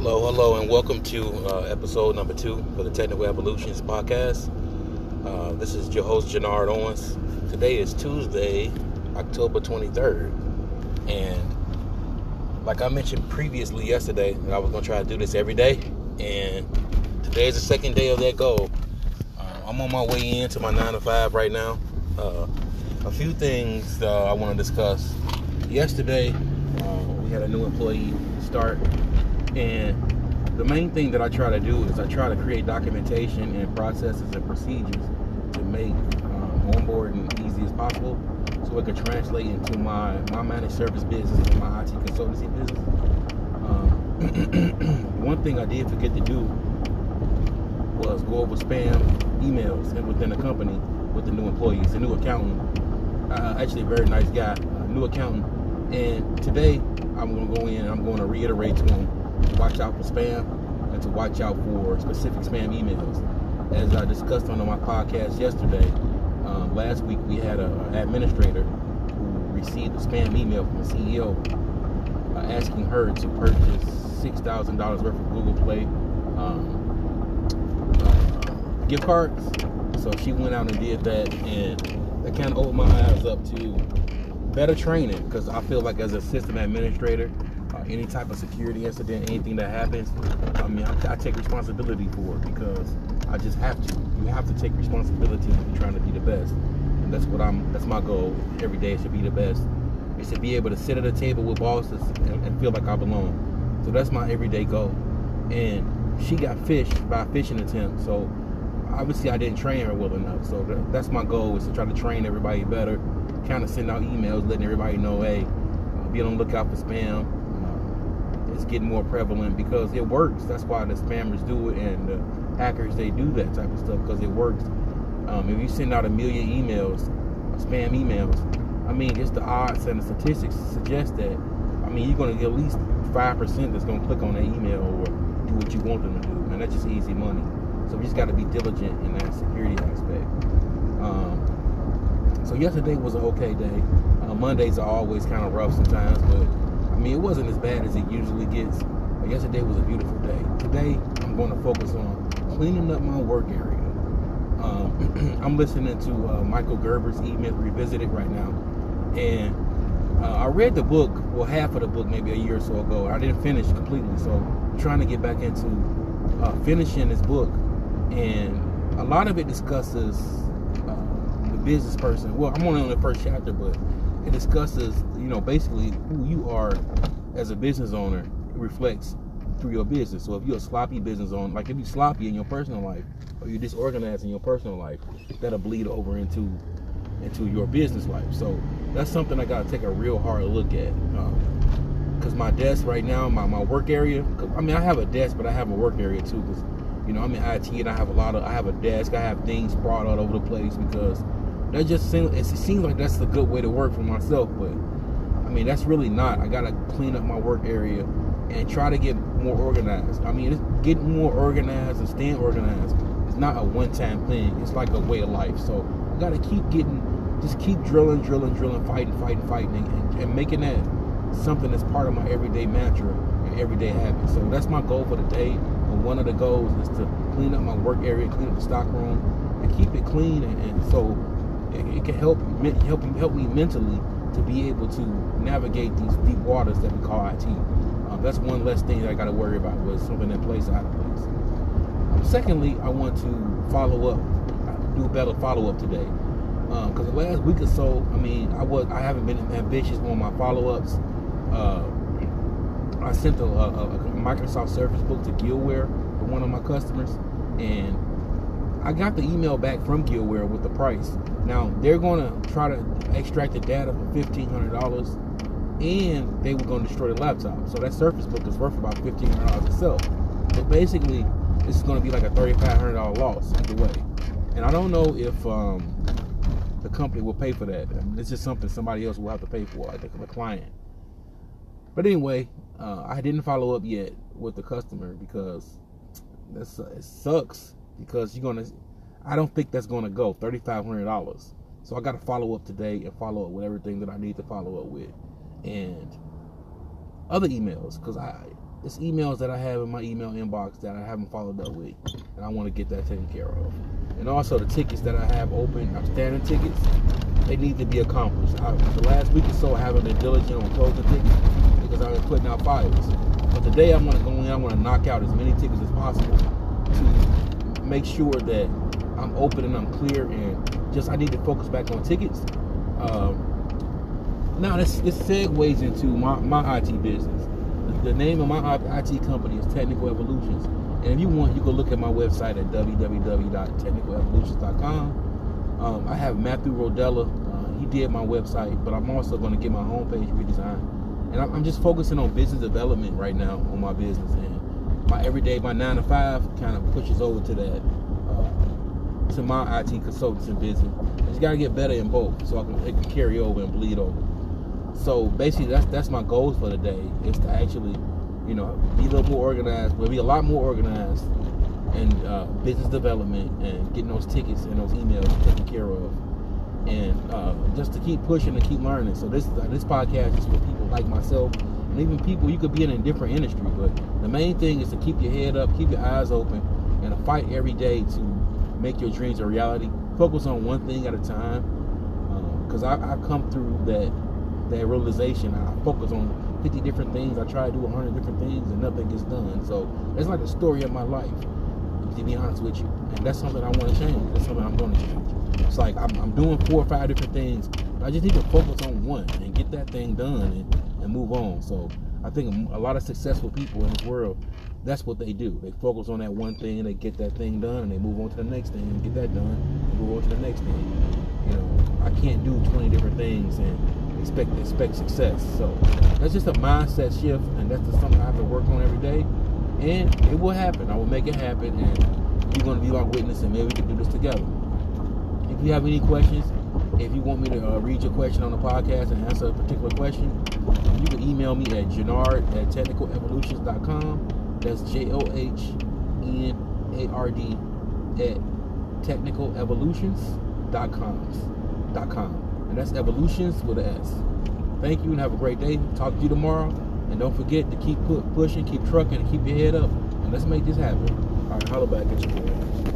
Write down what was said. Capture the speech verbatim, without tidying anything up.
Hello, hello, and welcome to uh, episode number two for the Technical Evolutions podcast. Uh, this is your host, Jannard Owens. Today is Tuesday, October twenty-third, and like I mentioned previously yesterday, I was going to try to do this every day, and today is the second day of that goal. Uh, I'm on my way into my nine to five right now. Uh, a few things uh, I want to discuss. Yesterday, uh, we had a new employee start. And the main thing that I try to do is I try to create documentation and processes and procedures to make um, onboarding easy as possible, so it could translate into my, my managed service business and my I T consultancy business. Um, one thing I did forget to do was go over spam emails and within the company with the new employees, the new accountant, uh, actually a very nice guy, uh, new accountant. And today I'm going to go in and I'm going to reiterate to him to watch out for spam and to watch out for specific spam emails. As I discussed on my podcast yesterday, um, last week we had an administrator who received a spam email from the C E O uh, asking her to purchase six thousand dollars worth of Google Play um, uh, gift cards. So she went out and did that, and that kind of opened my eyes up to better training, because I feel like as a system administrator, Uh, any type of security incident, anything that happens, I mean, I, I take responsibility for it because I just have to. You have to take responsibility if you're trying to be the best, and that's what I'm. That's my goal every day. Is to be the best. Is to be able to sit at a table with bosses and, and feel like I belong. So that's my everyday goal. And she got fished by a fishing attempt. So obviously I didn't train her well enough. So that, that's my goal, is to try to train everybody better. Kind of send out emails letting everybody know, hey, be on the lookout for spam. It's getting more prevalent because it works. That's why the spammers do it, and the hackers, they do that type of stuff because it works. Um, if you send out a million emails, spam emails, I mean, just the odds and the statistics suggest that, I mean, you're going to get at least five percent that's going to click on that email or do what you want them to do, and that's just easy money. So we just got to be diligent in that security aspect. Um, so yesterday was an okay day. Uh, Mondays are always kind of rough sometimes, but I mean, it wasn't as bad as it usually gets. But yesterday was a beautiful day. Today, I'm going to focus on cleaning up my work area. Um, I'm listening to uh, Michael Gerber's E-Myth Revisited right now. And uh, I read the book, well, half of the book maybe a year or so ago. I didn't finish completely, so I'm trying to get back into uh, finishing this book. And a lot of it discusses uh, the business person. Well, I'm only on the first chapter, but it discusses, you know, basically who you are as a business owner. It reflects through your business. So if you're a sloppy business owner, like if you're sloppy in your personal life, or you're disorganized in your personal life, that'll bleed over into into your business life. So that's something I got to take a real hard look at. Because um, my desk right now, my, my work area, I mean, I have a desk, but I have a work area too. Because, you know, I'm in I T and I have a lot of, I have a desk, I have things brought all over the place because that just seems, it seems like that's a good way to work for myself, but I mean, that's really not. I gotta clean up my work area and try to get more organized. I mean, it's getting more organized and staying organized is not a one-time thing. It's like a way of life. So I gotta keep getting, just keep drilling, drilling, drilling, fighting, fighting, fighting, and, and making that something that's part of my everyday mantra and everyday habit. So that's my goal for the day. And one of the goals is to clean up my work area, clean up the stock room, and keep it clean, and, and so it can help help you help me mentally to be able to navigate these deep waters that we call I T. Um, that's one less thing that I got to worry about, was something that plays out of place. Um, secondly, I want to follow up, do a better follow up today, because um, the last week or so, I mean, I was I haven't been ambitious on my follow ups. Uh, I sent a, a, a Microsoft Surface Book to Gilware for one of my customers, and I got the email back from Gilware with the price. Now, they're going to try to extract the data for fifteen hundred dollars, and they were going to destroy the laptop. So that Surface Book is worth about fifteen hundred dollars itself. So basically, this is going to be like a thirty-five hundred dollars loss either way. And I don't know if um, the company will pay for that. I mean, it's just something somebody else will have to pay for, I think, the client. But anyway, uh, I didn't follow up yet with the customer because that's, uh, it sucks. Because you're gonna, I don't think that's gonna go thirty-five hundred dollars. So I got to follow up today and follow up with everything that I need to follow up with, and other emails, because I it's emails that I have in my email inbox that I haven't followed up with, and I want to get that taken care of. And also the tickets that I have open, outstanding tickets, they need to be accomplished. I, the last week or so, I haven't been diligent on closing tickets because I've been putting out fires. But today, I'm going to go in, I'm going to knock out as many tickets as possible to make sure that I'm open and I'm clear, and just I need to focus back on tickets. Um, now, this, this segues into my, my I T business. The, the name of my I T company is Technical Evolutions. And if you want, you can look at my website at w w w dot technical evolutions dot com. Um, I have Matthew Rodella. Uh, he did my website, but I'm also going to get my homepage redesigned. And I'm, I'm just focusing on business development right now on my business. And my everyday, my nine to five kind of pushes over to that, uh, to my I T consulting business. I just got to get better in both so I can, it can carry over and bleed over. So basically, that's that's my goals for the day, is to actually, you know, be a little more organized, but be a lot more organized in uh, business development and getting those tickets and those emails taken care of, and uh, just to keep pushing and keep learning. So this uh, this podcast is for people like myself, and even people you could be in a different industry. But the main thing is to keep your head up, keep your eyes open, and to fight every day to make your dreams a reality. Focus on one thing at a time, because um, I, I come through that that realization. I focus on fifty different things. I try to do one hundred different things, and nothing gets done. So it's like the story of my life, to be honest with you. And that's something I want to change. That's something I'm going to change. It's like I'm, I'm doing four or five different things, but I just need to focus on one and get that thing done and, and move on. So I think a lot of successful people in this world, that's what they do. They focus on that one thing, they get that thing done, and they move on to the next thing and get that done, and move on to the next thing. You know, I can't do twenty different things and expect expect success. So that's just a mindset shift, and that's just something I have to work on every day. And it will happen. I will make it happen, and you're going to be my witness, and maybe we can do this together. If you have any questions, if you want me to uh, read your question on the podcast and answer a particular question, you can email me at Jannard at technical evolutions dot com. That's J O H N A R D at technical evolutions dot com. And that's evolutions with an S. Thank you, and have a great day. Talk to you tomorrow. And don't forget to keep pushing, keep trucking, and keep your head up. And let's make this happen. All right, holla back at you.